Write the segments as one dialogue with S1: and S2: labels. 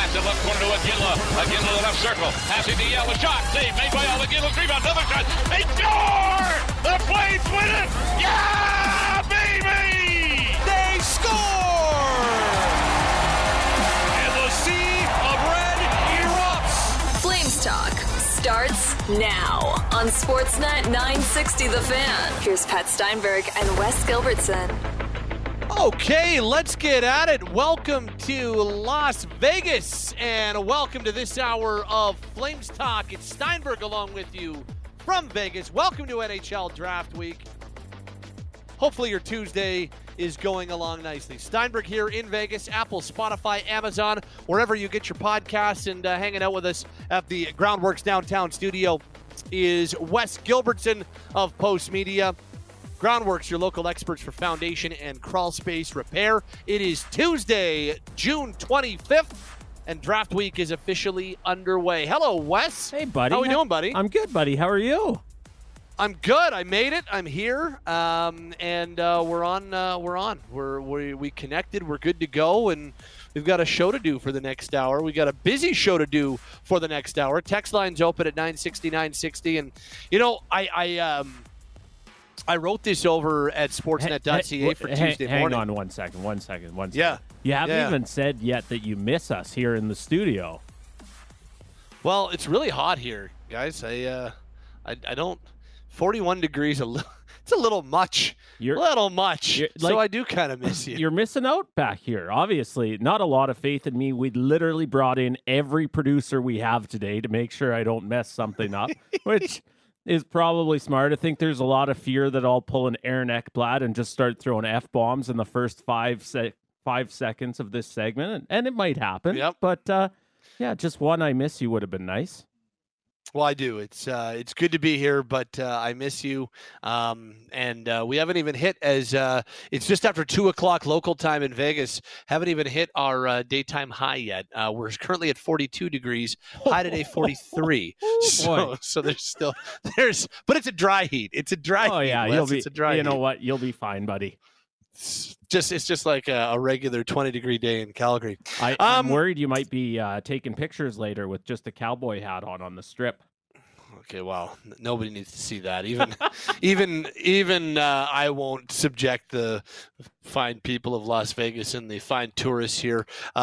S1: Pass in left corner to Aguila. Aguila to the left circle. Passing to Yell. A shot. Save made by Al Aguila. Rebound. Another shot. They score! The Flames win it! Yeah, baby!
S2: They score! And the sea of red erupts.
S3: Flames Talk starts now on Sportsnet 960 The Fan. Here's Pat Steinberg and Wes Gilbertson.
S4: Okay, let's get at it. Welcome to Las Vegas, and welcome to this hour of Flames Talk. It's Steinberg along with you from Vegas. Welcome to NHL Draft Week. Hopefully your Tuesday is going along nicely. Steinberg here in Vegas, Apple, Spotify, Amazon, wherever you get your podcasts, and hanging out with us at the Groundworks downtown studio is Wes Gilbertson of Post Media. Groundworks, your local experts for foundation and crawl space repair. It is Tuesday, June 25th, and draft week is officially underway. Hello, Wes.
S5: Hey, buddy.
S4: How are we doing, buddy?
S5: I'm good, buddy. How are you?
S4: I'm good. I made it. I'm here, and we're on. We connected. We're good to go, and we've got a show to do for the next hour. We got a busy show to do for the next hour. Text line's open at 960, and you know, I wrote this over at sportsnet.ca for Tuesday morning.
S5: Hang on one second.
S4: Yeah.
S5: You haven't even said yet that you miss us here in the studio.
S4: Well, it's really hot here, guys. I don't. 41 degrees. It's a little much. So I do kind of miss you.
S5: You're missing out back here. Obviously, not a lot of faith in me. We literally brought in every producer we have today to make sure I don't mess something up, which is probably smart. I think there's a lot of fear that I'll pull an Aaron Ekblad and just start throwing F-bombs in the first 5 seconds of this segment, and it might happen.
S4: Yep.
S5: But, yeah, just one I miss you would have been nice.
S4: Well, I do. It's good to be here, but I miss you. And we haven't even hit it's just after 2:00 local time in Vegas. Haven't even hit our daytime high yet. We're currently at 42 degrees. High today 43. So but it's a dry heat. It's a dry heat.
S5: Oh yeah,
S4: it's a dry heat.
S5: You know what? You'll be fine, buddy.
S4: It's just like a regular 20-degree day in Calgary.
S5: I'm worried you might be taking pictures later with just a cowboy hat on the strip.
S4: Okay, well, nobody needs to see that. Even I won't subject the fine people of Las Vegas and the fine tourists here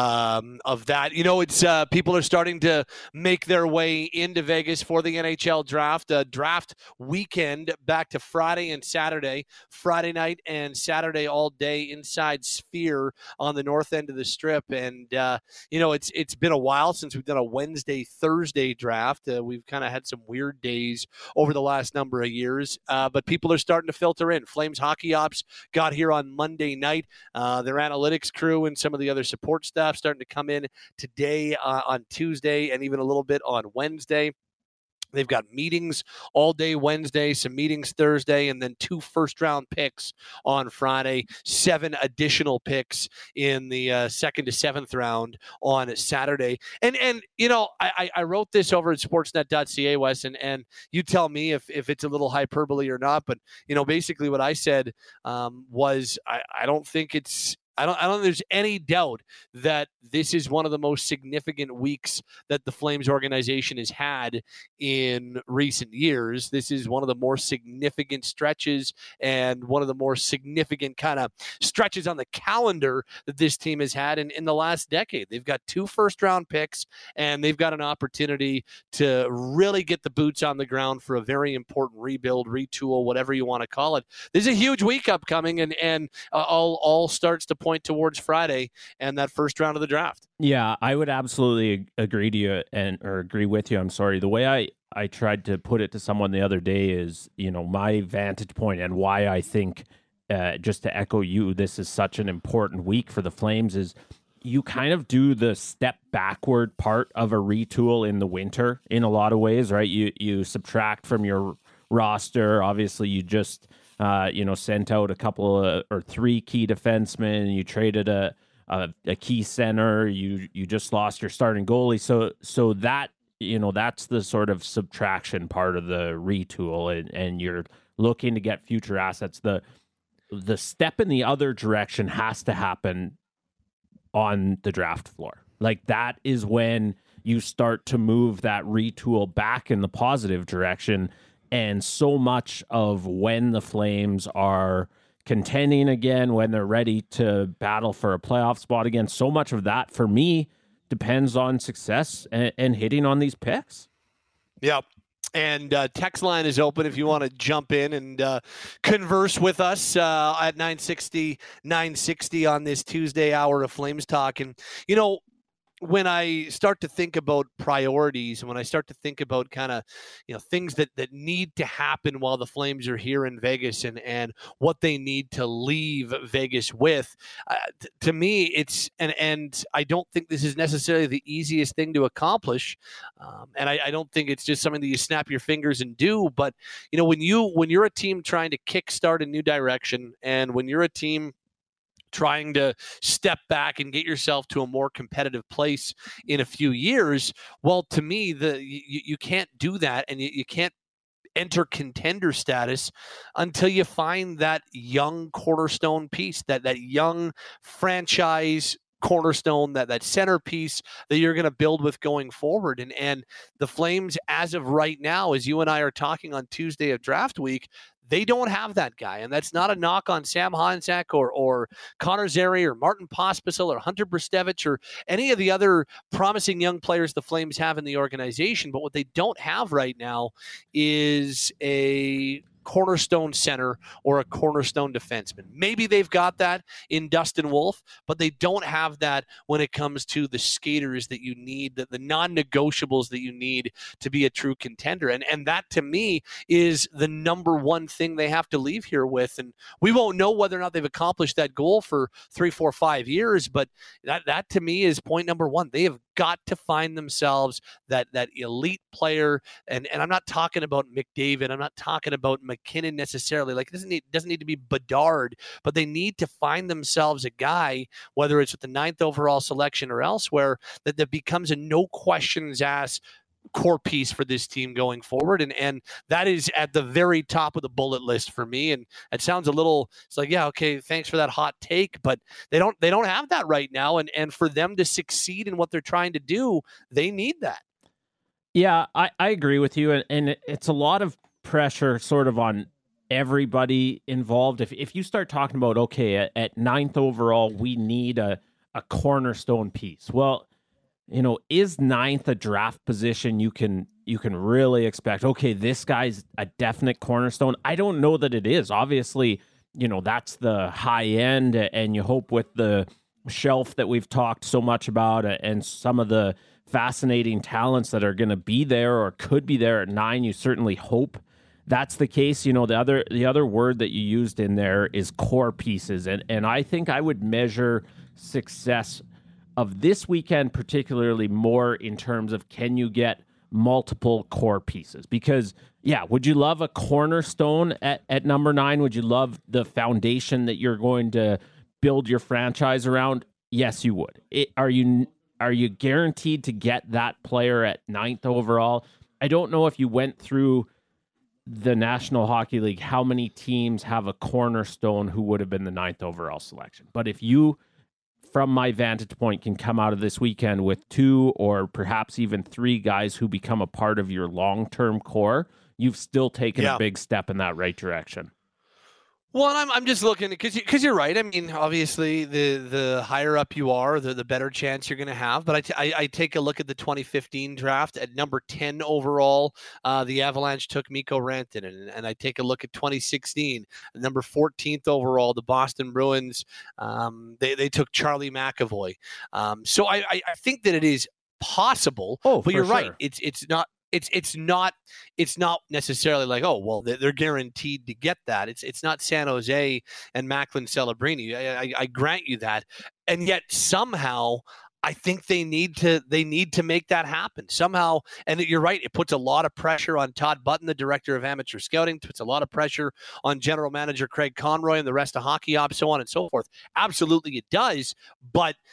S4: of that. You know, it's people are starting to make their way into Vegas for the NHL draft. Draft weekend back to Friday and Saturday. Friday night and Saturday all day inside Sphere on the north end of the Strip. And you know, it's been a while since we've done a Wednesday, Thursday draft. We've kind of had some weird days over the last number of years, but people are starting to filter in. Flames Hockey Ops got here on Monday night. Their analytics crew and some of the other support staff starting to come in today on Tuesday and even a little bit on Wednesday. They've got meetings all day Wednesday, some meetings Thursday, and then 2 first-round picks on Friday, 7 additional picks in the 2nd to 7th round on Saturday. And you know, I wrote this over at sportsnet.ca, Wes, and you tell me if it's a little hyperbole or not. But, you know, basically what I said was I don't think there's any doubt that this is one of the most significant weeks that the Flames organization has had in recent years. This is one of the more significant stretches and one of the more significant kind of stretches on the calendar that this team has had in the last decade. They've got 2 first-round picks, and they've got an opportunity to really get the boots on the ground for a very important rebuild, retool, whatever you want to call it. There's a huge week upcoming, and all starts to point towards Friday and that first round of the draft.
S5: Yeah, I would absolutely agree to you or agree with you. I'm sorry. The way I tried to put it to someone the other day is, you know, my vantage point and why I think, just to echo you, this is such an important week for the Flames is you kind of do the step backward part of a retool in the winter in a lot of ways, right? You subtract from your roster. Obviously, you just sent out a couple or 3 key defensemen. You traded a key center. You just lost your starting goalie. So that, you know, that's the sort of subtraction part of the retool, and you're looking to get future assets. The step in the other direction has to happen on the draft floor. Like, that is when you start to move that retool back in the positive direction. And so much of when the Flames are contending again, when they're ready to battle for a playoff spot again, so much of that for me depends on success and hitting on these picks.
S4: Yep. And text line is open if you want to jump in and converse with us at 960 on this Tuesday hour of Flames Talk. And, when I start to think about priorities, and when I start to think about kind of, things that need to happen while the Flames are here in Vegas and what they need to leave Vegas with, to me, it's, and I don't think this is necessarily the easiest thing to accomplish. And I don't think it's just something that you snap your fingers and do. But, when you're a team trying to kickstart a new direction, and when you're a team trying to step back and get yourself to a more competitive place in a few years, well, to me, you can't do that, and you can't enter contender status until you find that young cornerstone piece, that young franchise cornerstone, that centerpiece that you're going to build with going forward. And the Flames, as of right now, as you and I are talking on Tuesday of draft week, they don't have that guy. And that's not a knock on Sam Honzek or Connor Zary or Martin Pospisil or Hunter Brzustewicz or any of the other promising young players the Flames have in the organization. But what they don't have right now is a cornerstone center or a cornerstone defenseman. Maybe they've got that in Dustin Wolf, but they don't have that when it comes to the skaters that you need, the non-negotiables that you need to be a true contender. And that, to me, is the number one thing they have to leave here with. And we won't know whether or not they've accomplished that goal for 3, 4, 5 years, but that to me is point number one. They have got to find themselves that elite player. And I'm not talking about McDavid. I'm not talking about McKinnon necessarily. Like, it doesn't need to be Bedard, but they need to find themselves a guy, whether it's with the 9th overall selection or elsewhere, that becomes a no questions asked core piece for this team going forward. And that is at the very top of the bullet list for me. And it sounds it's like, yeah, okay, thanks for that hot take, but they don't have that right now. And for them to succeed in what they're trying to do, they need that.
S5: Yeah, I agree with you. And it's a lot of pressure sort of on everybody involved. If you start talking about, okay, at 9th overall, we need a cornerstone piece. Well, is 9th a draft position you can really expect, okay, this guy's a definite cornerstone? I don't know that it is. Obviously, that's the high end, and you hope with the shelf that we've talked so much about and some of the fascinating talents that are going to be there or could be there at 9, you certainly hope that's the case. The other word that you used in there is core pieces. And I think I would measure success of this weekend particularly more in terms of, can you get multiple core pieces? Because, yeah, would you love a cornerstone at number 9? Would you love the foundation that you're going to build your franchise around? Yes, you would. Are you guaranteed to get that player at 9th overall? I don't know if you went through the National Hockey League how many teams have a cornerstone who would have been the 9th overall selection. But if you, from my vantage point, can come out of this weekend with 2 or perhaps even 3 guys who become a part of your long-term core, you've still taken a big step in that right direction.
S4: Well, I'm just looking because you're right. I mean, obviously, the higher up you are, the better chance you're going to have. But I take a look at the 2015 draft at number 10 overall. The Avalanche took Mikko Rantanen, and I take a look at 2016, number 14th overall. The Boston Bruins, they took Charlie McAvoy. So I think that it is possible. But you're right. It's not. It's not necessarily like, oh, well, they're guaranteed to get that. It's not San Jose and Macklin Celebrini. I grant you that. And yet somehow I think they need to make that happen somehow. And you're right. It puts a lot of pressure on Todd Button, the director of amateur scouting. It puts a lot of pressure on general manager Craig Conroy and the rest of Hockey Ops, so on and so forth. Absolutely it does. But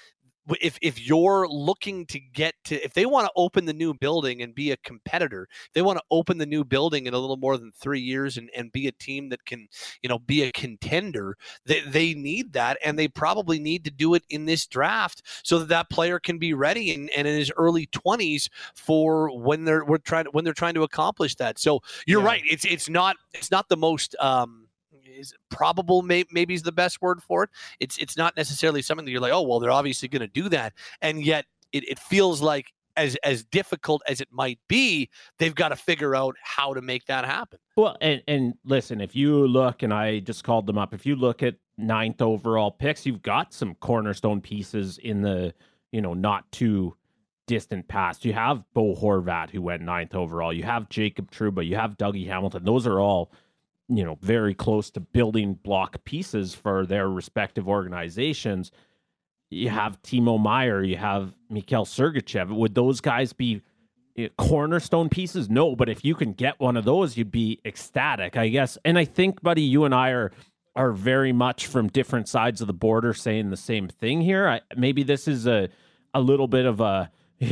S4: if you're looking to get to, if they want to open the new building and be a competitor, they want to open the new building in a little more than 3 years and be a team that can, be a contender, they need that. And they probably need to do it in this draft so that player can be ready and in his early 20s for when they're trying to accomplish that. So you're right. It's not the most, is probable, maybe is the best word for it. It's not necessarily something that you're like, oh, well, they're obviously going to do that. And yet it feels like as difficult as it might be, they've got to figure out how to make that happen.
S5: Well, and listen, if you look, and I just called them up, if you look at 9th overall picks, you've got some cornerstone pieces in the, not too distant past. You have Bo Horvat, who went 9th overall. You have Jacob Trouba. You have Dougie Hamilton. Those are all very close to building block pieces for their respective organizations. You have Timo Meier, you have Mikhail Sergachev. Would those guys be cornerstone pieces? No, but if you can get one of those, you'd be ecstatic, I guess. And I think, buddy, you and I are very much from different sides of the border saying the same thing here. Maybe this is a little bit of a,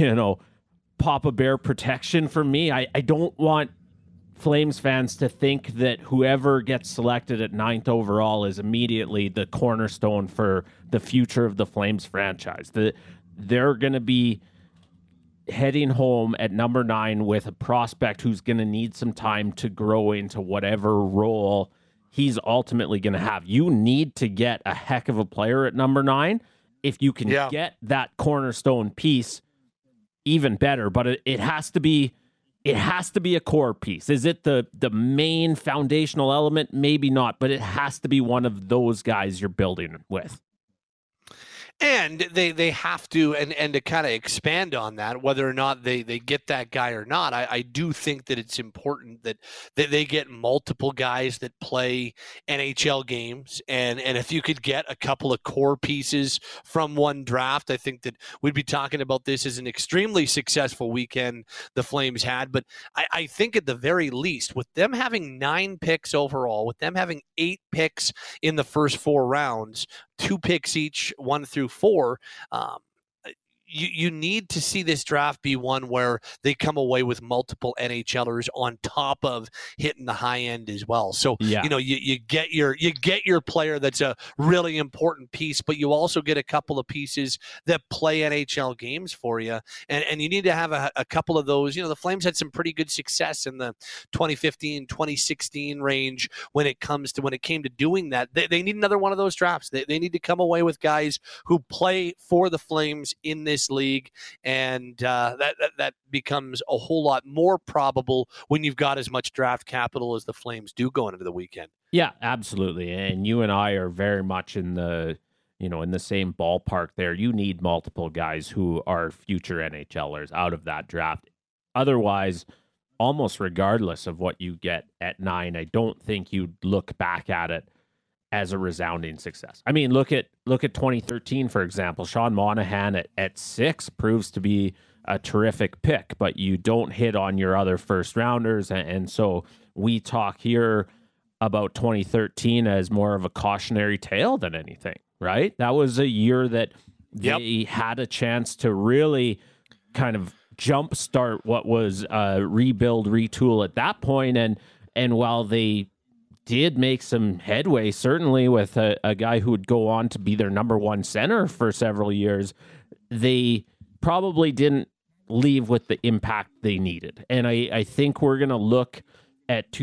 S5: Papa Bear protection for me. I don't want Flames fans to think that whoever gets selected at 9th overall is immediately the cornerstone for the future of the Flames franchise. They're going to be heading home at number 9 with a prospect who's going to need some time to grow into whatever role he's ultimately going to have. You need to get a heck of a player at number 9. If you can get that cornerstone piece, even better. But it has to be a core piece. Is it the main foundational element? Maybe not, but it has to be one of those guys you're building with.
S4: And they have to, and to kind of expand on that, whether or not they get that guy or not, I do think that it's important that they get multiple guys that play NHL games. And if you could get a couple of core pieces from one draft, I think that we'd be talking about this as an extremely successful weekend the Flames had. But I think at the very least, with them having 9 picks overall, with them having 8 picks in the first 4 rounds, 2 picks each, 1 through 4. You need to see this draft be one where they come away with multiple NHLers on top of hitting the high end as well. So you get your player that's a really important piece, but you also get a couple of pieces that play NHL games for you, and you need to have a couple of those. The Flames had some pretty good success in the 2015, 2016 range when it came to doing that. They need another one of those drafts. They need to come away with guys who play for the Flames in this league, and that becomes a whole lot more probable when you've got as much draft capital as the Flames do going into the weekend. Yeah,
S5: absolutely. And you and I are very much in the same ballpark there. You need multiple guys who are future NHLers out of that draft. Otherwise, almost regardless of what you get at 9, I don't think you'd look back at it as a resounding success. I mean, look at 2013, for example. Sean Monahan at 6 proves to be a terrific pick, but you don't hit on your other first rounders. And so we talk here about 2013 as more of a cautionary tale than anything, right? That was a year that they had a chance to really kind of jumpstart what was a rebuild, retool at that point. And while they did make some headway, certainly with a guy who would go on to be their number 1 center for several years, they probably didn't leave with the impact they needed. And I think we're going to look at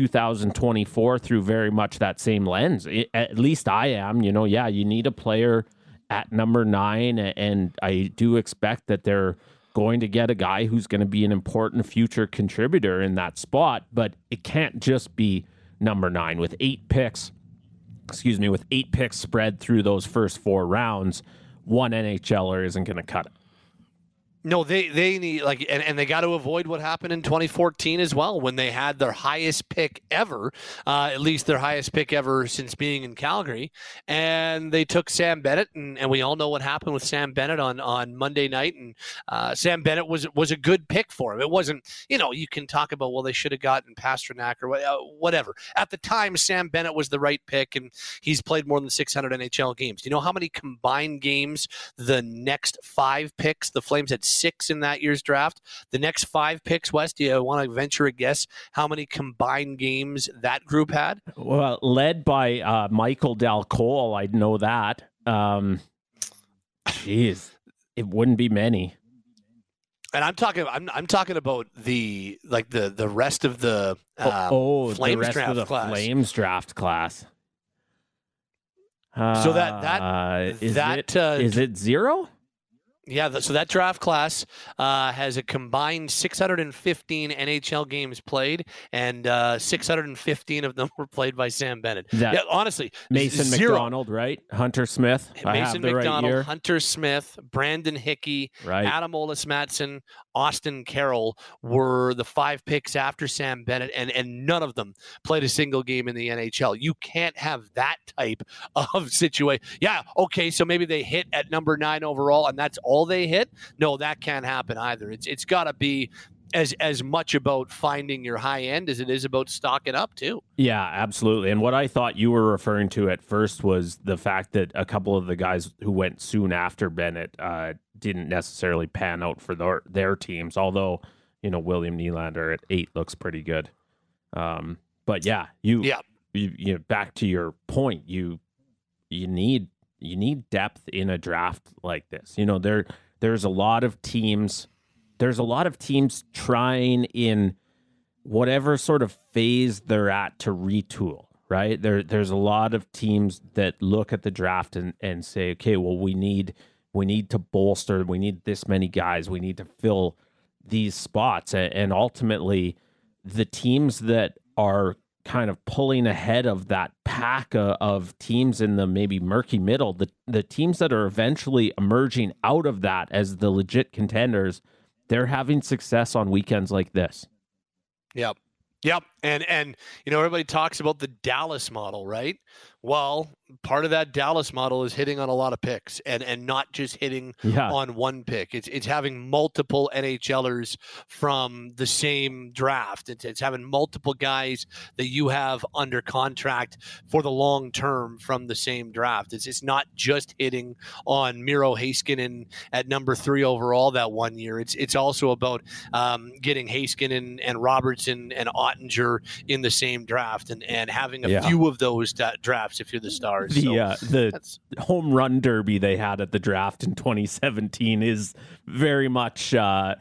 S5: 2024 through very much that same lens. At least I am. You need a player at number 9, and I do expect that they're going to get a guy who's going to be an important future contributor in that spot, but it can't just be number 9 with 8 picks spread through those first 4 rounds. One NHLer isn't going to cut it.
S4: No, they need and they got to avoid what happened in 2014 as well, when they had their highest pick ever, at least their highest pick ever since being in Calgary, and they took Sam Bennett, and we all know what happened with Sam Bennett on Monday night, and Sam Bennett was a good pick for him. It wasn't, you can talk about, well, they should have gotten Pasternak or whatever. At the time, Sam Bennett was the right pick, and he's played more than 600 NHL games. Do you know how many combined games the next 5 picks, the Flames had 6 in that year's draft? The next 5 picks, Wes, do you want to venture a guess how many combined games that group had?
S5: Well, led by Michael Dal Colle, I'd know that. Jeez, it wouldn't be many.
S4: And I'm talking about the rest of the Flames
S5: the rest
S4: draft
S5: of the
S4: class.
S5: Flames draft class.
S4: So
S5: is it 0?
S4: Yeah, so that draft class has a combined 615 NHL games played, and 615 of them were played by Sam Bennett. Honestly,
S5: Mason
S4: 0.
S5: McDonald, right? Hunter Smith.
S4: Mason McDonald,
S5: right
S4: Hunter Smith, Brandon Hickey,
S5: right.
S4: Adam Olis-Mattsson, Austin Carroll were the 5 picks after Sam Bennett, and none of them played a single game in the NHL. You can't have that type of situation. Yeah, okay, so maybe they hit at number 9 overall, and that's all they hit. No, that can't happen either. It's got to be as much about finding your high end as it is about stocking up too.
S5: Yeah, absolutely. And what I thought you were referring to at first was the fact that a couple of the guys who went soon after Bennett didn't necessarily pan out for their teams, although William Nylander at 8 looks pretty good. But yeah, you back to your point, you need depth in a draft like this. There's a lot of teams. There's a lot of teams trying in whatever sort of phase they're at to retool, right? There's a lot of teams that look at the draft and say, okay, well, we need to bolster. We need this many guys. We need to fill these spots. And ultimately, the teams that are kind of pulling ahead of that pack of teams in the maybe murky middle, the teams that are eventually emerging out of that as the legit contenders, they're having success on weekends like this.
S4: Yep. And everybody talks about the Dallas model, right? Well, part of that Dallas model is hitting on a lot of picks and not just hitting on one pick. It's having multiple NHLers from the same draft. It's having multiple guys that you have under contract for the long term from the same draft. It's not just hitting on Miro Heiskanen at number 3 overall that one year. It's also about getting Heiskanen and Robertson and Ottinger in the same draft and having a few of those drafts if you're the Stars.
S5: The home run derby they had at the draft in 2017 is very much the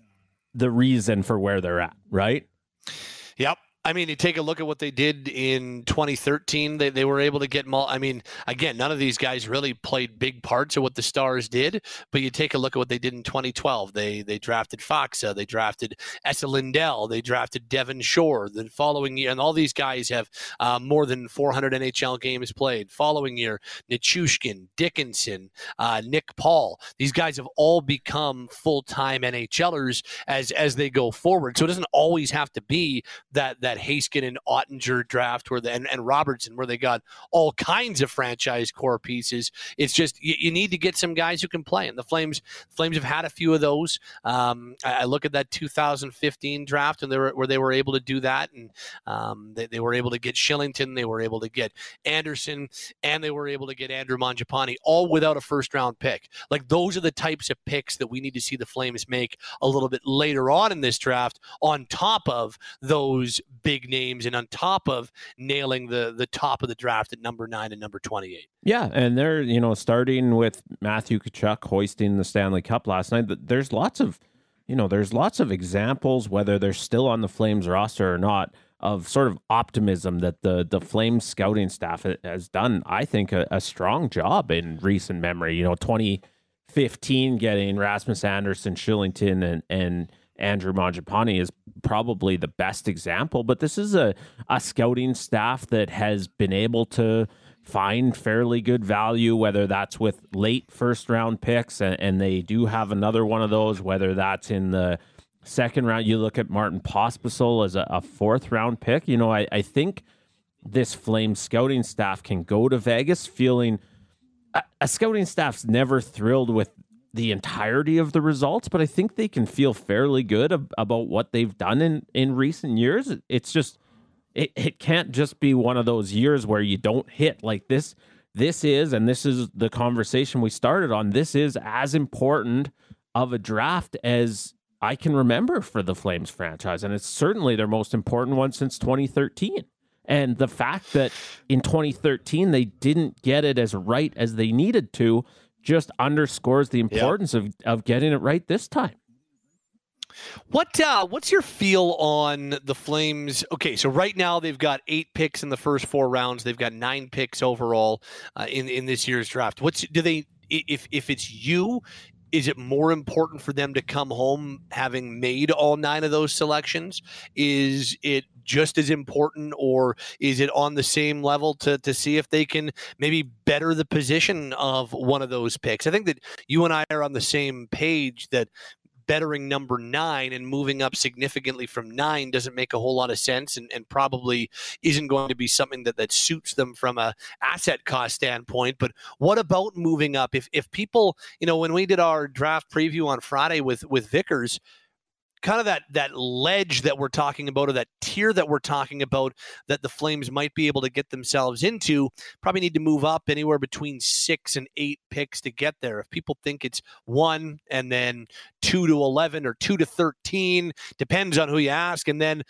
S5: reason for where they're at, right?
S4: Yep. I mean, you take a look at what they did in 2013. They were able to get again, none of these guys really played big parts of what the Stars did, but you take a look at what they did in 2012. They drafted Faksa, they drafted Esa Lindell, they drafted Devon Shore the following year, and all these guys have more than 400 NHL games played. Following year, Nichushkin, Dickinson, Nick Paul. These guys have all become full-time NHLers as they go forward. So it doesn't always have to be that Heiskanen and Ottinger draft and Robertson where they got all kinds of franchise core pieces. It's just you need to get some guys who can play, and the Flames have had a few of those. I look at that 2015 draft and where they were able to do that, and they were able to get Shillington, they were able to get Anderson, and they were able to get Andrew Mangiapane, all without a first-round pick. Like, those are the types of picks that we need to see the Flames make a little bit later on in this draft, on top of those big names and on top of nailing the top of the draft at number 9 and number 28.
S5: Yeah, and they're, starting with Matthew Tkachuk hoisting the Stanley Cup last night. There's lots of examples, whether they're still on the Flames roster or not, of sort of optimism that the Flames scouting staff has done, I think, a strong job in recent memory. 2015 getting Rasmus Andersson, Shillington, and Andrew Mangiapane is probably the best example, but this is a scouting staff that has been able to find fairly good value, whether that's with late first-round picks, and they do have another one of those, whether that's in the second round. You look at Martin Pospisil as a fourth-round pick. You know, I think this Flames scouting staff can go to Vegas feeling a scouting staff's never thrilled with the entirety of the results, but I think they can feel fairly good about what they've done in recent years. It's just, it can't just be one of those years where you don't hit like this. This is the conversation we started on. This is as important of a draft as I can remember for the Flames franchise. And it's certainly their most important one since 2013. And the fact that in 2013 they didn't get it as right as they needed to just underscores the importance of getting it right this time.
S4: What's your feel on the Flames? Okay, so right now they've got 8 picks in the first 4 rounds. They've got 9 picks overall in this year's draft. If it's you, is it more important for them to come home having made all 9 of those selections? Is it just as important, or is it on the same level to see if they can maybe better the position of one of those picks? I think that you and I are on the same page that bettering number 9 and moving up significantly from 9 doesn't make a whole lot of sense, and probably isn't going to be something that suits them from a asset cost standpoint. But what about moving up? If people, when we did our draft preview on Friday with Vickers, kind of that ledge that we're talking about, or that tier that we're talking about that the Flames might be able to get themselves into, probably need to move up anywhere between 6 and 8 picks to get there. If people think it's 1 and then 2 to 11 or 2 to 13, depends on who you ask, and then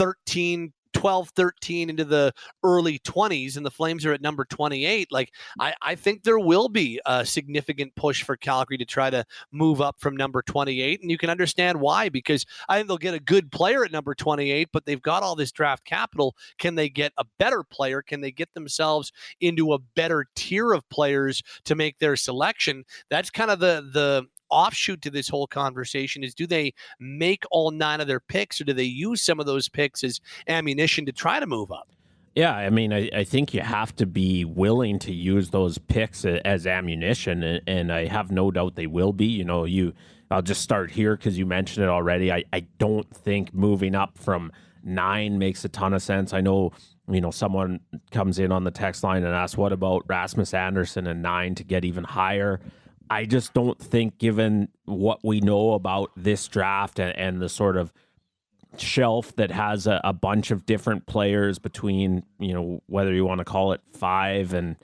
S4: 12, 13 into the early 20s, and the Flames are at number 28. I think there will be a significant push for Calgary to try to move up from number 28, and you can understand why, because I think they'll get a good player at number 28, but they've got all this draft capital. Can they get a better player? Can they get themselves into a better tier of players to make their selection? That's kind of the offshoot to this whole conversation, is do they make all 9 of their picks, or do they use some of those picks as ammunition to try to move up?
S5: Yeah, I mean, I think you have to be willing to use those picks as ammunition, and I have no doubt they will be. I'll just start here because you mentioned it already. I don't think moving up from 9 makes a ton of sense. I know, someone comes in on the text line and asks, what about Rasmus Andersson and 9 to get even higher? I just don't think, given what we know about this draft and the sort of shelf that has a bunch of different players between, whether you want to call it 5 and,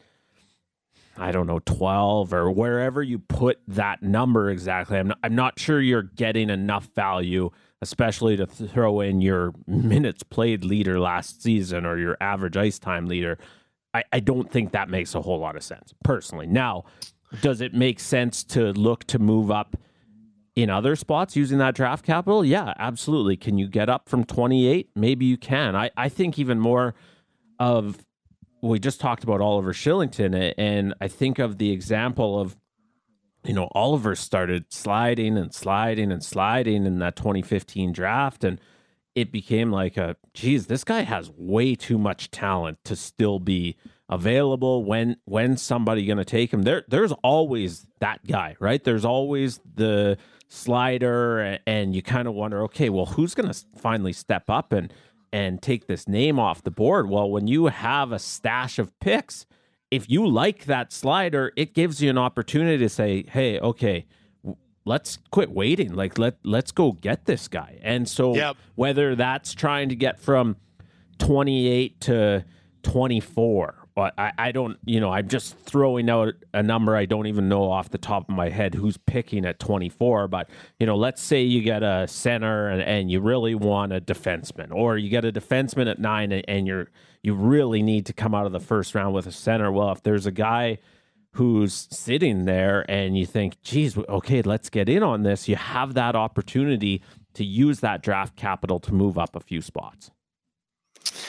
S5: 12, or wherever you put that number exactly. I'm not sure you're getting enough value, especially to throw in your minutes played leader last season or your average ice time leader. I don't think that makes a whole lot of sense, personally. Now, does it make sense to look to move up in other spots using that draft capital? Yeah, absolutely. Can you get up from 28? Maybe you can. I think even more of, we just talked about Oliver Kylington, and I think of the example of, Oliver started sliding and sliding and sliding in that 2015 draft, and it became like this guy has way too much talent to still be available. When somebody going to take him? There's always that guy, right? There's always the slider, and you kind of wonder, okay, well, who's going to finally step up and take this name off the board? Well, when you have a stash of picks, if you like that slider, it gives you an opportunity to say, hey, okay, let's quit waiting. Let's go get this guy. And so whether that's trying to get from 28 to 24, I don't, I'm just throwing out a number. I don't even know off the top of my head who's picking at 24, but, let's say you get a center and you really want a defenseman, or you get a defenseman at 9 and you really need to come out of the first round with a center. Well, if there's a guy who's sitting there and you think, geez, okay, let's get in on this, you have that opportunity to use that draft capital to move up a few spots.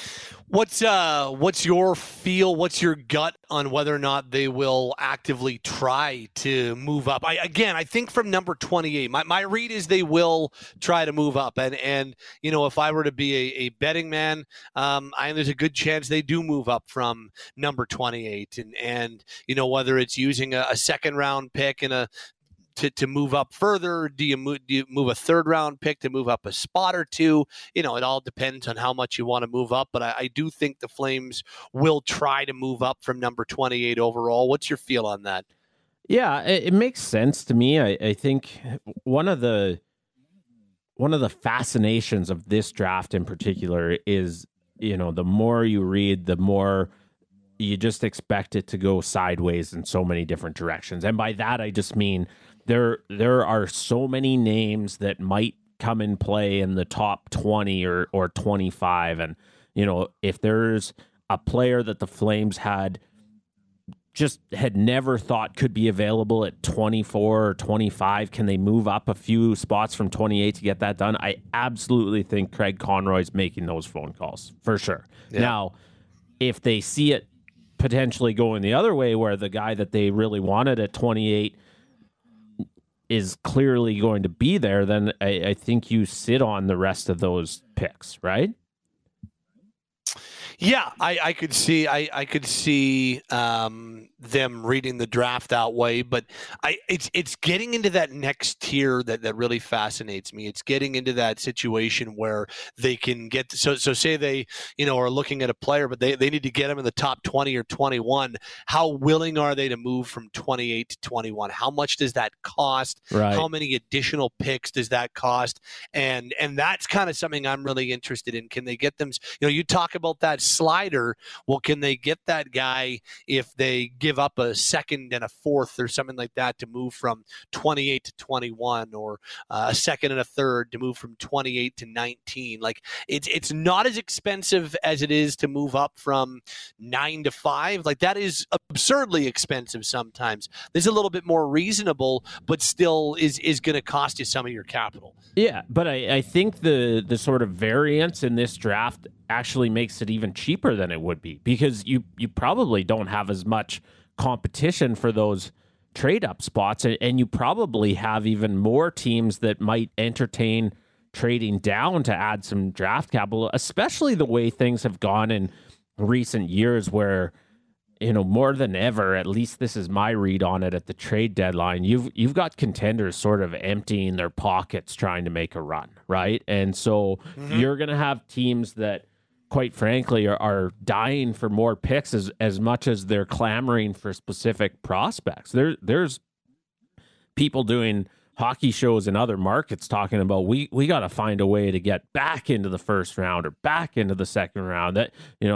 S4: What's your feel? What's your gut on whether or not they will actively try to move up? I think from number 28, my read is they will try to move up. And if I were to be a betting man, there's a good chance they do move up from number 28. And whether it's using a second round pick and to move up further? Do you move a third round pick to move up a spot or two? It all depends on how much you want to move up. But I do think the Flames will try to move up from number 28 overall. What's your feel on that?
S5: Yeah, it makes sense to me. I think one of the fascinations of this draft in particular is, the more you read, the more you just expect it to go sideways in so many different directions. And by that, I just mean there are so many names that might come in play in the top 20 or 25. And, if there's a player that the Flames had never thought could be available at 24 or 25, can they move up a few spots from 28 to get that done? I absolutely think Craig Conroy's making those phone calls for sure. Yeah. Now, if they see it potentially going the other way, where the guy that they really wanted at 28 is clearly going to be there, then I think you sit on the rest of those picks, right?
S4: Yeah, I could see them reading the draft that way, but it's getting into that next tier that really fascinates me. It's getting into that situation where they can get so say they are looking at a player, but they need to get him in the top 20 or 21. How willing are they to move from 28 to 21? How much does that cost?
S5: Right.
S4: How many additional picks does that cost? And that's kind of something I'm really interested in. Can they get them? You talk about that slider. Well, can they get that guy if they give up a second and a fourth or something like that to move from 28 to 21, or a second and a third to move from 28 to 19? Like it's not as expensive as it is to move up from 9 to 5. Like that is absurdly expensive sometimes. This is a little bit more reasonable, but still is going to cost you some of your capital.
S5: Yeah, but I think the sort of variance in this draft actually makes it even cheaper than it would be, because you probably don't have as much competition for those trade up spots, and you probably have even more teams that might entertain trading down to add some draft capital, especially the way things have gone in recent years, where more than ever, at least this is my read on it, at the trade deadline, you've got contenders sort of emptying their pockets trying to make a run, right? And so you're going to have teams that, quite frankly, are dying for more picks as much as they're clamoring for specific prospects. There's people doing hockey shows in other markets talking about we got to find a way to get back into the first round or back into the second round. That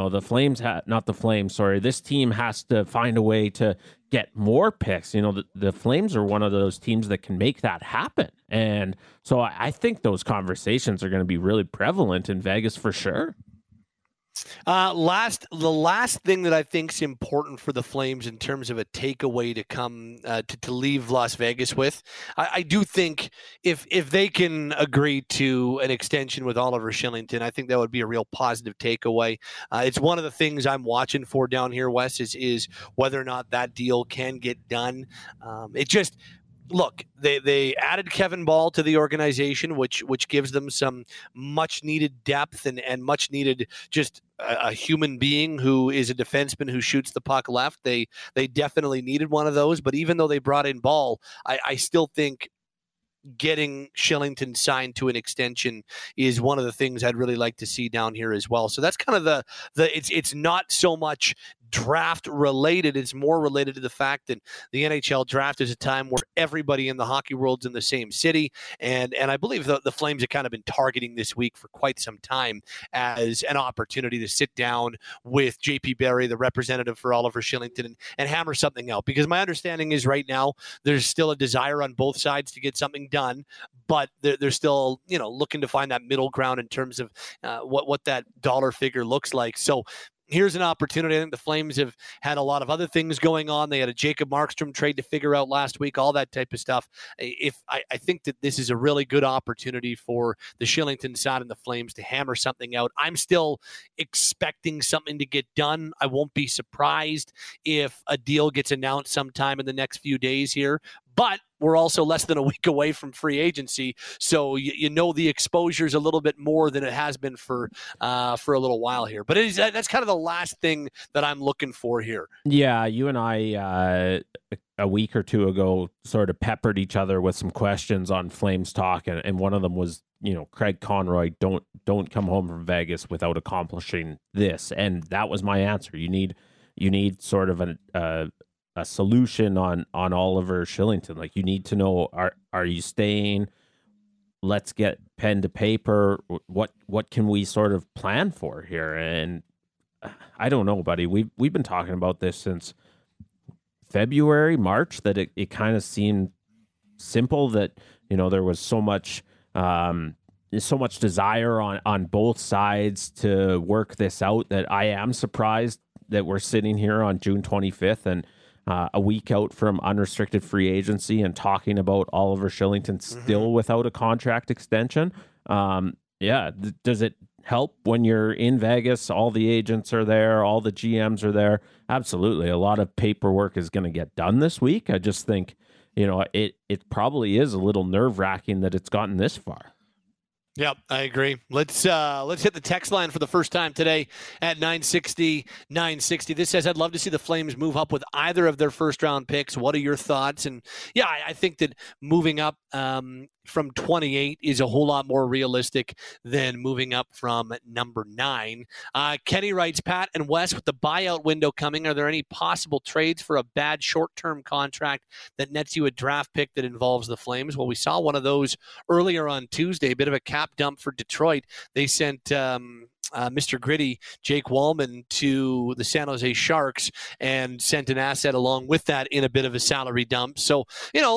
S5: this team has to find a way to get more picks. The Flames are one of those teams that can make that happen, and so I think those conversations are going to be really prevalent in Vegas for sure.
S4: The last thing that I think is important for the Flames in terms of a takeaway to come to leave Las Vegas with, I do think if they can agree to an extension with Oliver Kylington, I think that would be a real positive takeaway. It's one of the things I'm watching for down here, Wes, is whether or not that deal can get done. Look, they added Kevin Ball to the organization, which gives them some much needed depth and much needed just a human being who is a defenseman who shoots the puck left. They definitely needed one of those. But even though they brought in Ball, I still think getting Kylington signed to an extension is one of the things I'd really like to see down here as well. So that's kind of it's not so much draft related. It's more related to the fact that the NHL draft is a time where everybody in the hockey world's in the same city. And I believe the Flames have kind of been targeting this week for quite some time as an opportunity to sit down with JP Barry, the representative for Oliver Kylington, and hammer something out. Because my understanding is right now there's still a desire on both sides to get something done, but they're still, looking to find that middle ground in terms of what that dollar figure looks like. So here's an opportunity. I think the Flames have had a lot of other things going on. They had a Jacob Markstrom trade to figure out last week, all that type of stuff. I think that this is a really good opportunity for the Shillington side and the Flames to hammer something out. I'm still expecting something to get done. I won't be surprised if a deal gets announced sometime in the next few days here. But we're also less than a week away from free agency, so you know the exposure is a little bit more than it has been for a little while here. But that's kind of the last thing that I'm looking for here.
S5: Yeah, you and I a week or two ago sort of peppered each other with some questions on Flames talk, and one of them was, Craig Conroy, don't come home from Vegas without accomplishing this, and that was my answer. You need sort of a solution on Oliver Kylington. Like, you need to know, are you staying? Let's get pen to paper. What can we sort of plan for here? And I don't know, buddy. We've been talking about this since February, March, that it kind of seemed simple, that there was so much desire on both sides to work this out, that I am surprised that we're sitting here on June 25th and a week out from unrestricted free agency and talking about Oliver Kylington still without a contract extension. Does it help when you're in Vegas? All the agents are there, all the GMs are there. Absolutely. A lot of paperwork is going to get done this week. I just think, it probably is a little nerve-wracking that it's gotten this far.
S4: Yep, I agree. Let's hit the text line for the first time today at 960. This says, I'd love to see the Flames move up with either of their first-round picks. What are your thoughts? And, yeah, I think that moving up from 28 is a whole lot more realistic than moving up from number 9. Kenny writes, Pat and Wes, with the buyout window coming, are there any possible trades for a bad short-term contract that nets you a draft pick that involves the Flames? Well, we saw one of those earlier on Tuesday, a bit of a cap dump for Detroit. They sent Mr. Gritty, Jake Wallman, to the San Jose Sharks and sent an asset along with that in a bit of a salary dump. So,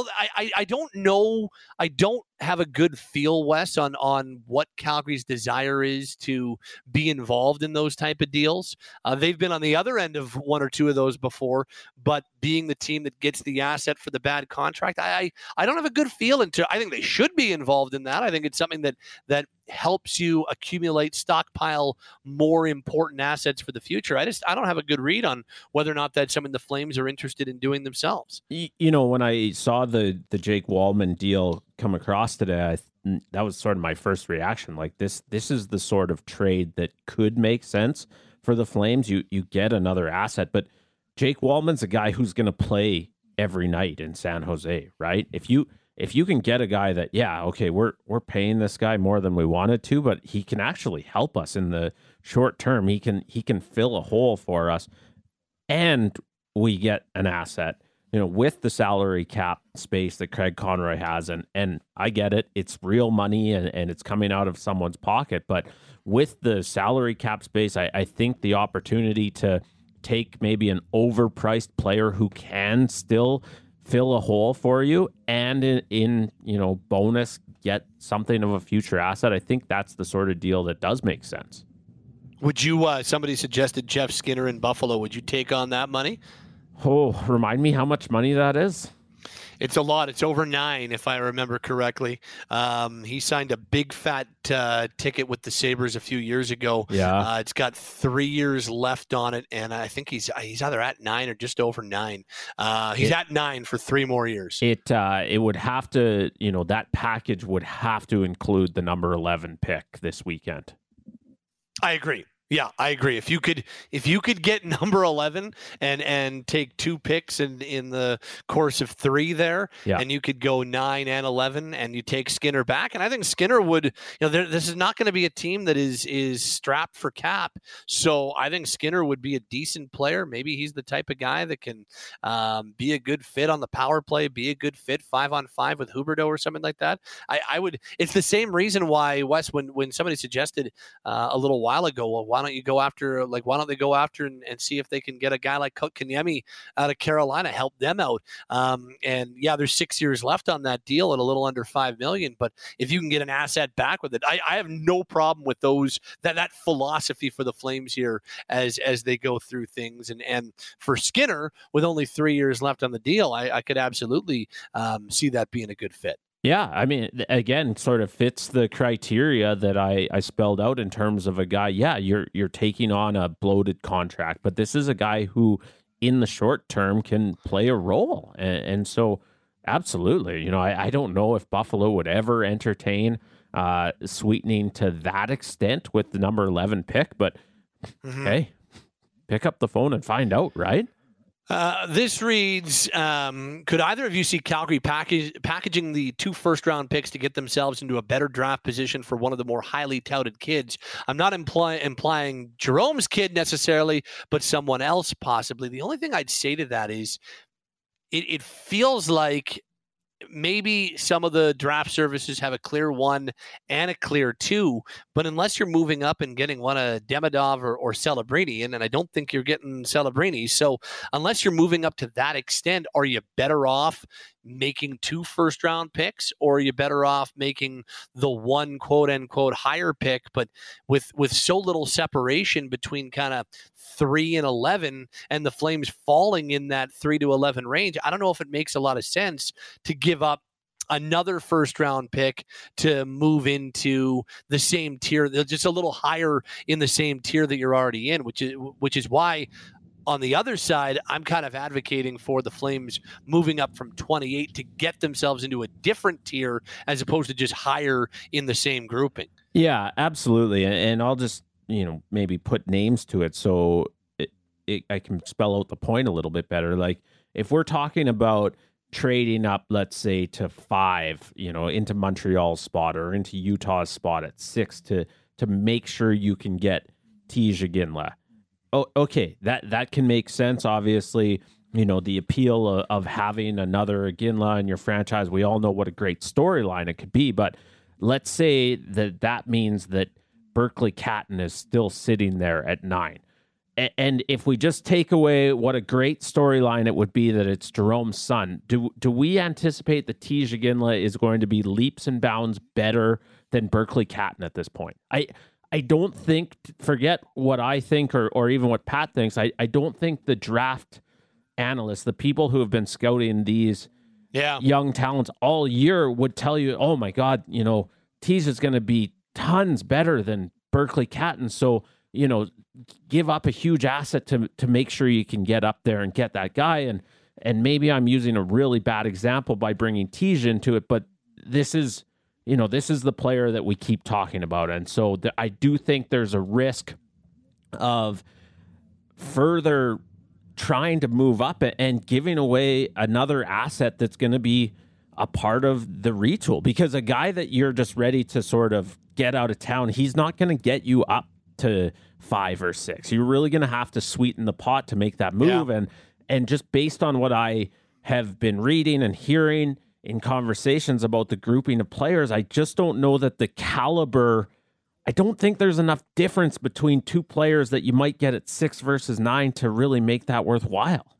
S4: I don't know. I don't have a good feel, Wes, on what Calgary's desire is to be involved in those type of deals. They've been on the other end of one or two of those before, but being the team that gets the asset for the bad contract, I don't have a good feel into. I think they should be involved in that. I think it's something that helps you accumulate, stockpile more important assets for the future. I don't have a good read on whether or not that's something the Flames are interested in doing themselves.
S5: When I saw the Jake Wallman deal come across today, that was sort of my first reaction. Like, this is the sort of trade that could make sense for the Flames. You get another asset, but Jake Wallman's a guy who's going to play every night in San Jose, right? If you can get a guy that, we're paying this guy more than we wanted to, but he can actually help us in the short term. He can fill a hole for us, and we get an asset, with the salary cap space that Craig Conroy has. And I get it. It's real money and it's coming out of someone's pocket. But with the salary cap space, I think the opportunity to take maybe an overpriced player who can still fill a hole for you and in bonus get something of a future asset, I think that's the sort of deal that does make sense.
S4: Would you, somebody suggested Jeff Skinner in Buffalo, would you take on that money?
S5: Oh, remind me how much money that is.
S4: It's a lot. It's over 9, if I remember correctly. He signed a big fat ticket with the Sabres a few years ago.
S5: Yeah,
S4: it's got 3 years left on it, and I think he's either at 9 or just over 9. He's at 9 for 3 more years.
S5: It would have to, that package would have to include the number 11 pick this weekend.
S4: I agree. Yeah, I agree. If you could get number 11 and take 2 picks in the course of 3 there, and you could go 9 and 11, and you take Skinner back, and I think Skinner would. This is not going to be a team that is strapped for cap, so I think Skinner would be a decent player. Maybe he's the type of guy that can be a good fit on the power play, be a good fit 5-on-5 with Huberdeau or something like that. I would. It's the same reason why, Wes, when somebody suggested a little while ago, well, why don't they go after and see if they can get a guy like Kotkaniemi out of Carolina, help them out. And yeah, there's 6 years left on that deal at a little under $5 million. But if you can get an asset back with it, I have no problem with that philosophy for the Flames here as they go through things. And for Skinner, with only 3 years left on the deal, I could absolutely see that being a good fit.
S5: Yeah, I mean, again, sort of fits the criteria that I spelled out in terms of a guy. Yeah, you're taking on a bloated contract, but this is a guy who, in the short term, can play a role, and so absolutely, I don't know if Buffalo would ever entertain sweetening to that extent with the number 11 pick, but hey, pick up the phone and find out, right?
S4: This reads, could either of you see Calgary packaging the 2 first-round picks to get themselves into a better draft position for one of the more highly touted kids? I'm not implying Jerome's kid necessarily, but someone else possibly. The only thing I'd say to that is it feels like maybe some of the draft services have a clear 1 and a clear 2, but unless you're moving up and getting one of Demidov or Celebrini, and I don't think you're getting Celebrini, so unless you're moving up to that extent, are you better off making 2 first-round picks, or are you better off making the 1 quote-unquote higher pick, but with so little separation between kind of 3 and 11 and the Flames falling in that 3 to 11 range? I don't know if it makes a lot of sense to give up another first-round pick to move into the same tier, just a little higher in the same tier that you're already in, which is why on the other side, I'm kind of advocating for the Flames moving up from 28 to get themselves into a different tier as opposed to just higher in the same grouping.
S5: Yeah, absolutely. And I'll just, maybe put names to it so I can spell out the point a little bit better. Like if we're talking about trading up, let's say to 5, into Montreal's spot or into Utah's spot at 6 to make sure you can get Tij Iginla. Oh, okay, that can make sense. Obviously, the appeal of having another Iginla in your franchise. We all know what a great storyline it could be, but let's say that means that Berkeley Catton is still sitting there at 9. And if we just take away what a great storyline it would be that it's Jerome's son, do we anticipate that Tij Iginla is going to be leaps and bounds better than Berkeley Catton at this point? I don't think, forget what I think or even what Pat thinks, I don't think the draft analysts, the people who have been scouting these young talents all year would tell you, oh my God, Tij is going to be tons better than Berkeley Catton. So, give up a huge asset to make sure you can get up there and get that guy. And maybe I'm using a really bad example by bringing Tij into it, but this is the player that we keep talking about. And so I do think there's a risk of further trying to move up and giving away another asset that's going to be a part of the retool, because a guy that you're just ready to sort of get out of town, he's not going to get you up to 5 or 6. You're really going to have to sweeten the pot to make that move. Yeah. And just based on what I have been reading and hearing in conversations about the grouping of players, I just don't know that the caliber, I don't think there's enough difference between 2 players that you might get at 6 versus 9 to really make that worthwhile.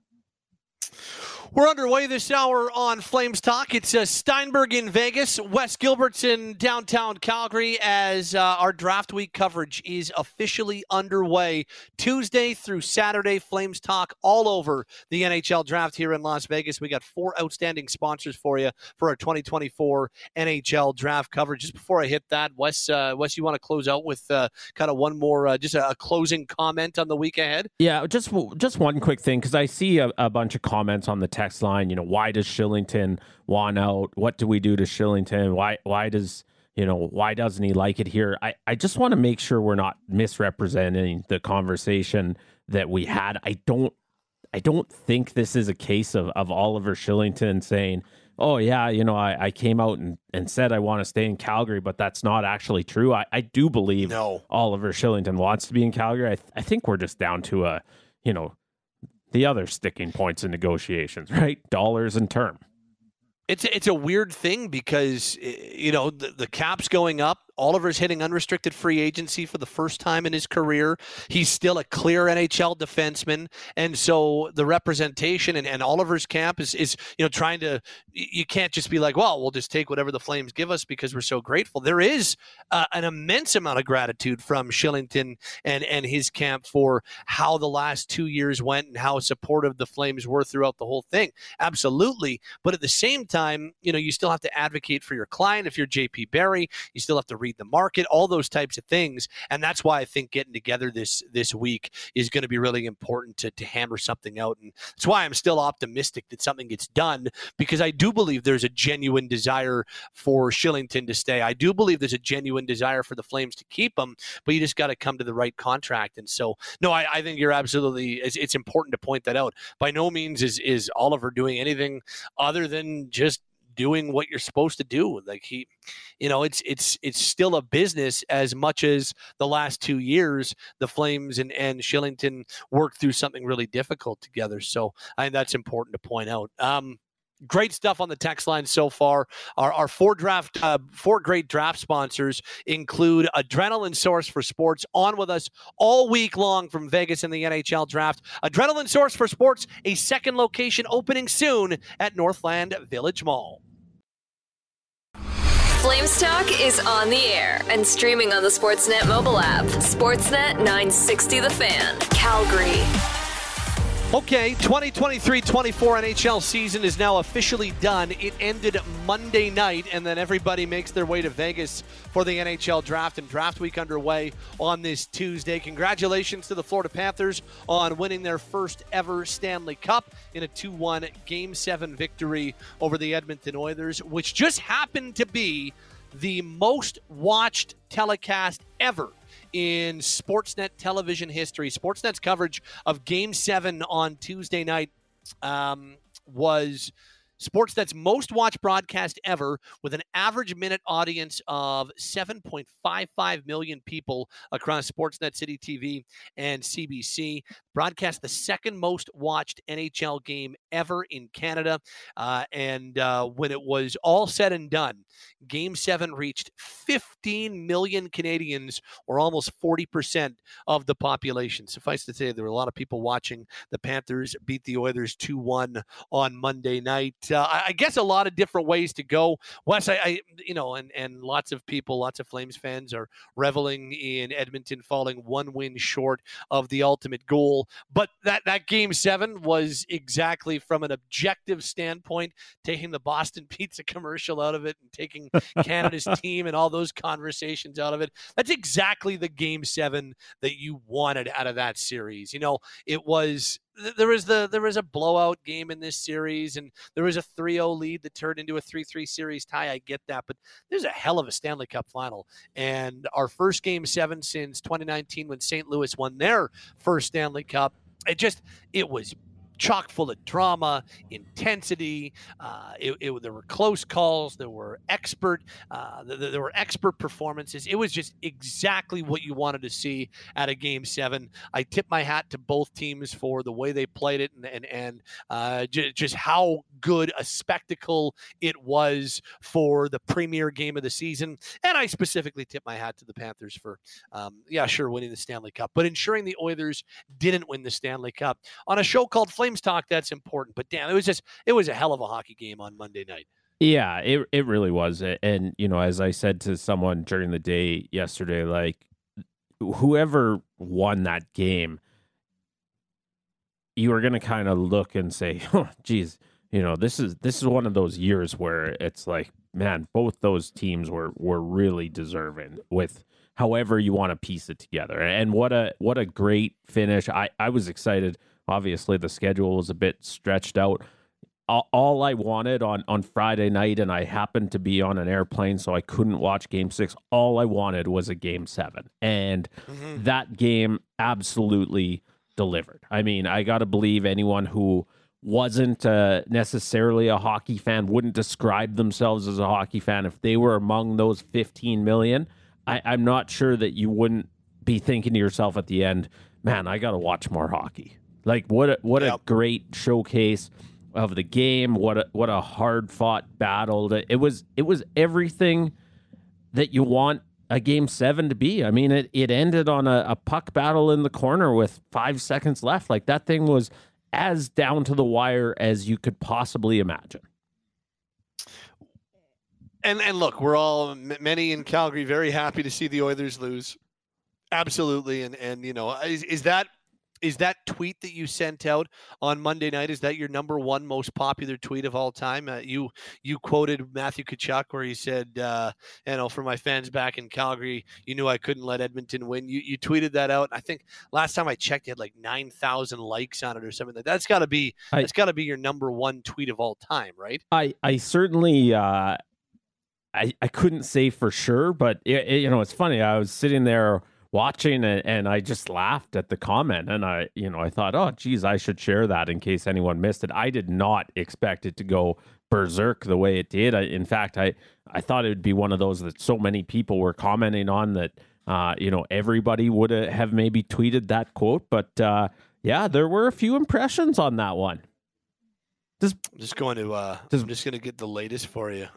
S4: We're underway this hour on Flames Talk. It's Steinberg in Vegas, Wes Gilbert's in downtown Calgary as our draft week coverage is officially underway. Tuesday through Saturday, Flames Talk all over the NHL draft here in Las Vegas. We got 4 outstanding sponsors for you for our 2024 NHL draft coverage. Just before I hit that, Wes, you want to close out with kind of one more, just a closing comment on the week ahead?
S5: Yeah, just one quick thing, because I see a bunch of comments on the text line. Why does Shillington want out? What do we do to Shillington? Why doesn't he like it here? I just want to make sure we're not misrepresenting the conversation that we had. I don't think this is a case of Oliver Shillington saying, oh yeah, I came out and said I want to stay in Calgary, but that's not actually true. I do believe Oliver Shillington wants to be in Calgary. I think we're just down to the other sticking points in negotiations, right? Dollars and term.
S4: It's a weird thing because, the cap's going up. Oliver's hitting unrestricted free agency for the first time in his career. He's still a clear NHL defenseman. And so the representation and Oliver's camp is trying to, you can't just be like, well, we'll just take whatever the Flames give us because we're so grateful. There is an immense amount of gratitude from Shillington and his camp for how the last 2 years went and how supportive the Flames were throughout the whole thing. Absolutely. But at the same time, you still have to advocate for your client. If you're JP Barry, you still have to read the market, all those types of things. And that's why I think getting together this week is going to be really important to hammer something out. And that's why I'm still optimistic that something gets done, because I do believe there's a genuine desire for Shillington to stay. I do believe there's a genuine desire for the Flames to keep him, but you just got to come to the right contract. And so, no, I think you're absolutely, it's important to point that out. By no means is Oliver doing anything other than just doing what you're supposed to do. Like it's still a business as much as the last 2 years, the Flames and Shillington worked through something really difficult together. So I think that's important to point out. Great stuff on the text line so far. Our four great draft sponsors include Adrenaline Source for Sports, on with us all week long from Vegas and the NHL Draft. Adrenaline Source for Sports, a second location opening soon at Northland Village Mall.
S3: Flames Talk is on the air and streaming on the Sportsnet mobile app. Sportsnet 960 The Fan, Calgary.
S4: Okay, 2023-24 NHL season is now officially done. It ended Monday night, and then everybody makes their way to Vegas for the NHL Draft, and Draft Week underway on this Tuesday. Congratulations to the Florida Panthers on winning their first ever Stanley Cup in a 2-1 Game 7 victory over the Edmonton Oilers, which just happened to be the most watched telecast ever in Sportsnet television history. Sportsnet's coverage of Game 7 on Tuesday night was Sportsnet's most watched broadcast ever, with an average minute audience of 7.55 million people across Sportsnet City TV and CBC. Broadcast the second most watched NHL game ever in Canada. And when it was all said and done, Game 7 reached 15 million Canadians, or almost 40% of the population. Suffice to say, there were a lot of people watching the Panthers beat the Oilers 2-1 on Monday night. I guess a lot of different ways to go. Wes, and lots of people, lots of Flames fans are reveling in Edmonton falling one win short of the ultimate goal. But that Game 7 was exactly, from an objective standpoint, taking the Boston Pizza commercial out of it and taking Canada's team and all those conversations out of it. That's exactly the Game 7 that you wanted out of that series. It was... There was a blowout game in this series, and there was a 3-0 lead that turned into a 3-3 series tie. I get that, but there's a hell of a Stanley Cup final. And our first Game 7 since 2019, when St. Louis won their first Stanley Cup, it was chock full of drama, intensity. There were close calls. There were expert performances. It was just exactly what you wanted to see at a Game 7. I tip my hat to both teams for the way they played it and just how good a spectacle it was for the premier game of the season. And I specifically tip my hat to the Panthers for, winning the Stanley Cup, but ensuring the Oilers didn't win the Stanley Cup. On a show called Flames Talk, that's important. But damn, it was a hell of a hockey game on Monday night.
S5: Yeah, it really was. And, as I said to someone during the day yesterday, like, whoever won that game, you were going to kind of look and say, oh, geez, this is one of those years where it's like, man, both those teams were really deserving with however you want to piece it together. And what a great finish. I was excited. Obviously, the schedule was a bit stretched out. All I wanted on Friday night, and I happened to be on an airplane, so I couldn't watch Game 6. All I wanted was a Game 7. And that game absolutely delivered. I mean, I got to believe anyone who wasn't necessarily a hockey fan, wouldn't describe themselves as a hockey fan, if they were among those 15 million, I'm not sure that you wouldn't be thinking to yourself at the end, man, I got to watch more hockey. Like, what a great showcase of the game. What a hard fought battle. It was everything that you want a Game 7 to be. I mean, it ended on a puck battle in the corner with 5 seconds left. Like, that thing was as down to the wire as you could possibly imagine.
S4: And look, we're all, many in Calgary, very happy to see the Oilers lose. Absolutely. And you know, is that tweet that you sent out on Monday night, is that your number one most popular tweet of all time? You quoted Matthew Tkachuk where he said, for my fans back in Calgary, you knew I couldn't let Edmonton win. You tweeted that out. I think last time I checked, you had like 9,000 likes on it or something. That's got to be your number one tweet of all time, right?
S5: I certainly I couldn't say for sure, but it's funny. I was sitting there watching it, and I just laughed at the comment, and I thought, oh geez, I should share that in case anyone missed it. I did not expect it to go berserk the way it did. In fact, I thought it would be one of those that so many people were commenting on that everybody would have maybe tweeted that quote, but there were a few impressions on that one.
S4: I'm just going to get the latest for you.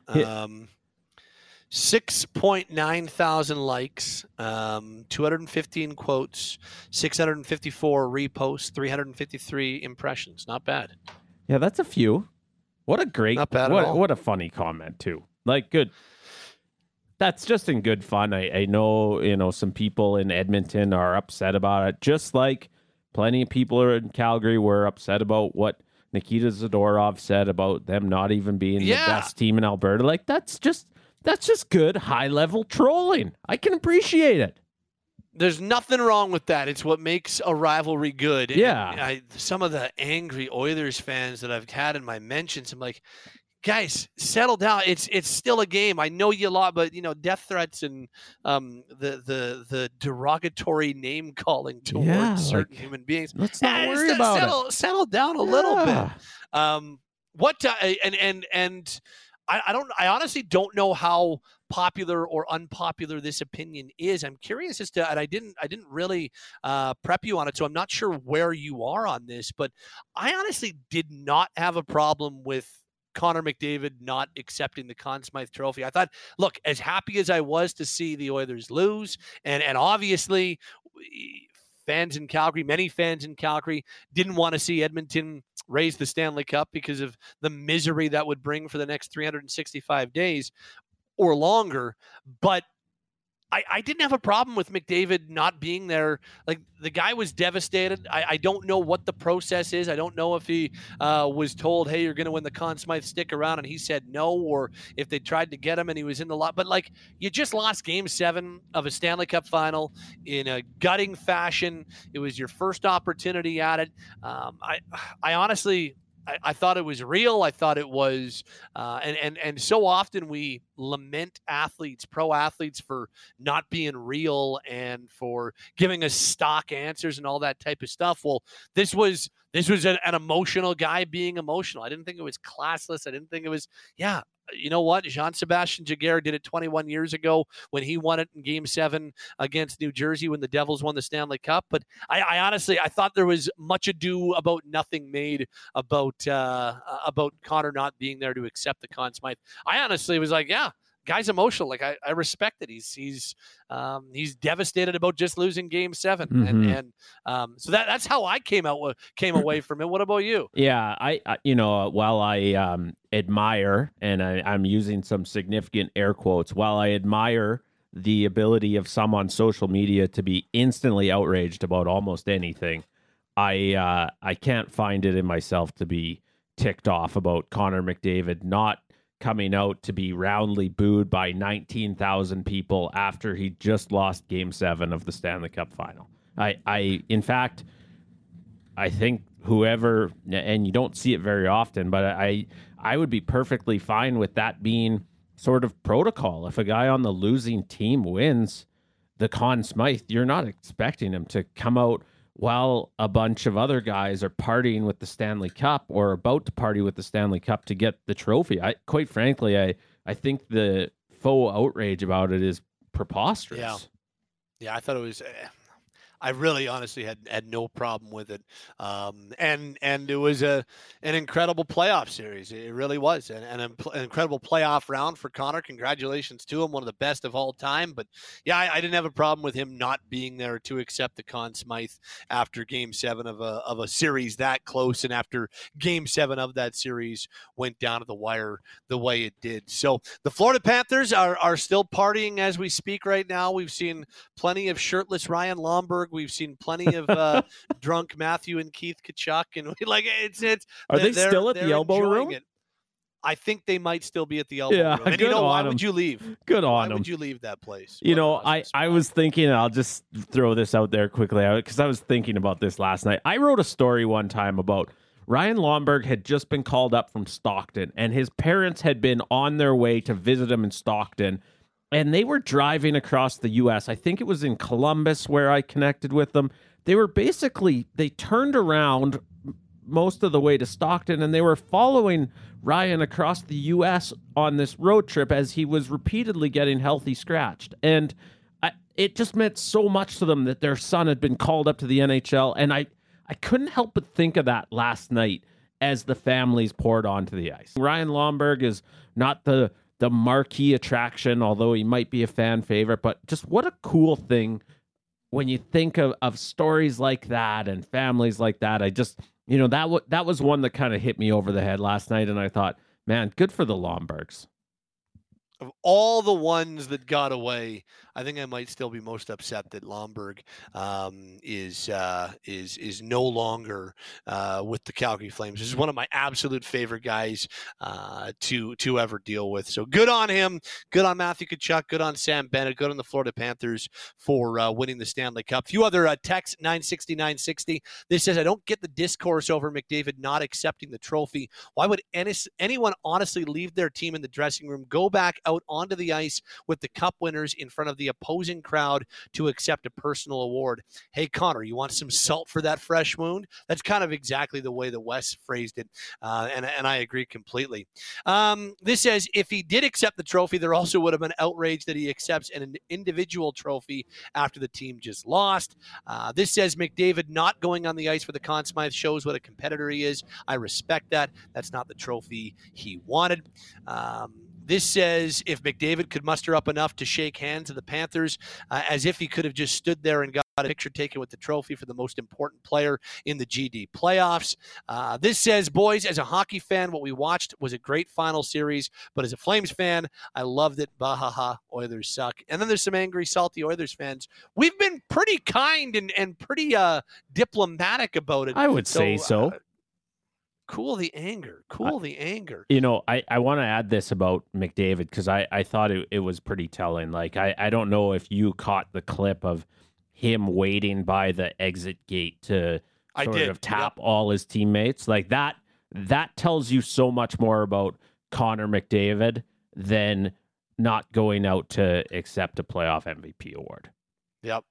S4: 6.9 thousand likes, 215 quotes, 654 reposts, 353 impressions. Not bad.
S5: Yeah, that's a few. What a great,
S4: not bad at all.
S5: What a funny comment too. Like, good. That's just in good fun. I know, some people in Edmonton are upset about it, just like plenty of people in Calgary were upset about what Nikita Zadorov said about them not even being the best team in Alberta. Like, that's just good high-level trolling. I can appreciate it.
S4: There's nothing wrong with that. It's what makes a rivalry good.
S5: Yeah.
S4: Some of the angry Oilers fans that I've had in my mentions, I'm like, guys, settle down. It's still a game. I know you a lot, but death threats and the derogatory name calling towards certain human beings.
S5: Let's not worry about it.
S4: Settle down a little bit. I honestly don't know how popular or unpopular this opinion is. I'm curious as to, and I didn't really prep you on it, so I'm not sure where you are on this, but I honestly did not have a problem with Connor McDavid not accepting the Conn Smythe Trophy. I thought, look, as happy as I was to see the Oilers lose, and obviously many fans in Calgary didn't want to see Edmonton raise the Stanley Cup because of the misery that would bring for the next 365 days or longer. But I didn't have a problem with McDavid not being there. Like, the guy was devastated. I don't know what the process is. I don't know if he was told, hey, you're going to win the Conn Smythe, stick around, and he said no, or if they tried to get him and he was in the lot. But, like, you just lost Game 7 of a Stanley Cup final in a gutting fashion. It was your first opportunity at it. I honestly... I thought it was real. I thought it was, and so often we lament athletes, pro athletes, for not being real and for giving us stock answers and all that type of stuff. Well, this was an emotional guy being emotional. I didn't think it was classless. I didn't think it was, you know what? Jean-Sébastien Giguère did it 21 years ago when he won it in Game 7 against New Jersey when the Devils won the Stanley Cup. But I honestly thought there was much ado about nothing made about Connor not being there to accept the Conn Smythe. I honestly was like, guy's emotional. Like, I respect it. He's devastated about just losing Game 7, and so that's how I came away from it. What about you?
S5: Yeah, I while I admire, and I'm using some significant air quotes, while I admire the ability of some on social media to be instantly outraged about almost anything, I can't find it in myself to be ticked off about Connor McDavid not coming out to be roundly booed by 19,000 people after he just lost Game 7 of the Stanley Cup final. In fact, I think whoever, and you don't see it very often, but I would be perfectly fine with that being sort of protocol. If a guy on the losing team wins the Conn Smythe, you're not expecting him to come out while a bunch of other guys are partying with the Stanley Cup or about to party with the Stanley Cup to get the trophy. Quite frankly, I think the faux outrage about it is preposterous.
S4: Yeah, I thought it was... I really honestly had no problem with it. And it was an incredible playoff series. It really was an incredible playoff round for Connor. Congratulations to him, one of the best of all time. But yeah, I didn't have a problem with him not being there to accept the Conn Smythe after Game 7 of a series that close, and after Game 7 of that series went down to the wire the way it did. So the Florida Panthers are still partying as we speak right now. We've seen plenty of shirtless Ryan Lomberg. We've seen plenty of drunk Matthew and Keith Tkachuk, and it's.
S5: Are they still at the elbow room?
S4: It. I think they might still be at the elbow room. And why would you leave?
S5: Good on them.
S4: Why would you leave that place?
S5: I was thinking, I'll just throw this out there quickly because I was thinking about this last night. I wrote a story one time about Ryan Lomberg had just been called up from Stockton, and his parents had been on their way to visit him in Stockton. And they were driving across the U.S. I think it was in Columbus where I connected with them. They turned around most of the way to Stockton, and they were following Ryan across the U.S. on this road trip as he was repeatedly getting healthy scratched. And it just meant so much to them that their son had been called up to the NHL. And I couldn't help but think of that last night as the families poured onto the ice. Ryan Lomberg is not the marquee attraction, although he might be a fan favorite, but just what a cool thing when you think of stories like that and families like that. I just, that was one that kind of hit me over the head last night, and I thought, man, good for the Lombergs.
S4: Of all the ones that got away, I think I might still be most upset that Lomberg is no longer with the Calgary Flames. This is one of my absolute favorite guys to ever deal with. So good on him. Good on Matthew Tkachuk. Good on Sam Bennett. Good on the Florida Panthers for winning the Stanley Cup. A few other texts, 960. This says, I don't get the discourse over McDavid not accepting the trophy. Why would anyone honestly leave their team in the dressing room, go back out onto the ice with the cup winners in front of the opposing crowd to accept a personal award? Hey, Connor, you want some salt for that fresh wound? That's kind of exactly the way that Wes phrased it, and I agree completely. This says, if he did accept the trophy, there also would have been outrage that he accepts an individual trophy after the team just lost. This says, McDavid not going on the ice for the Conn Smythe shows what a competitor he is. I respect that. That's not the trophy he wanted. This says, if McDavid could muster up enough to shake hands with the Panthers, as if he could have just stood there and got a picture taken with the trophy for the most important player in the GD playoffs. This says, boys, as a hockey fan, what we watched was a great final series, but as a Flames fan, I loved it. Bahaha, Oilers suck. And then there's some angry, salty Oilers fans. We've been pretty kind and pretty diplomatic about it.
S5: I would say so.
S4: Cool the anger. The anger.
S5: I want to add this about McDavid because I thought it was pretty telling. Like, I don't know if you caught the clip of him waiting by the exit gate to sort of tap all his teammates. Like, that tells you so much more about Connor McDavid than not going out to accept a playoff MVP award.
S4: Yep.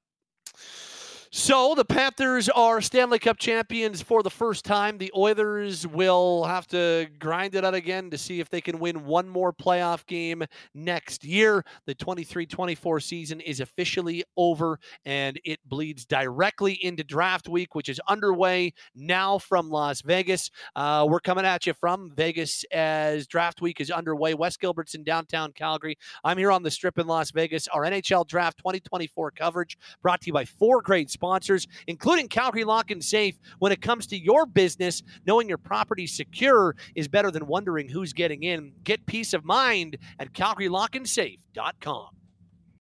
S4: So the Panthers are Stanley Cup champions for the first time. The Oilers will have to grind it out again to see if they can win one more playoff game next year. The 23-24 season is officially over, and it bleeds directly into draft week, which is underway now from Las Vegas. We're coming at you from Vegas as draft week is underway. Wes Gilbert's in downtown Calgary. I'm here on the Strip in Las Vegas. Our NHL Draft 2024 coverage brought to you by 4 great sponsors, including Calgary Lock and Safe. When it comes to your business, knowing your property's secure is better than wondering who's getting in. Get peace of mind at CalgaryLockandSafe.com.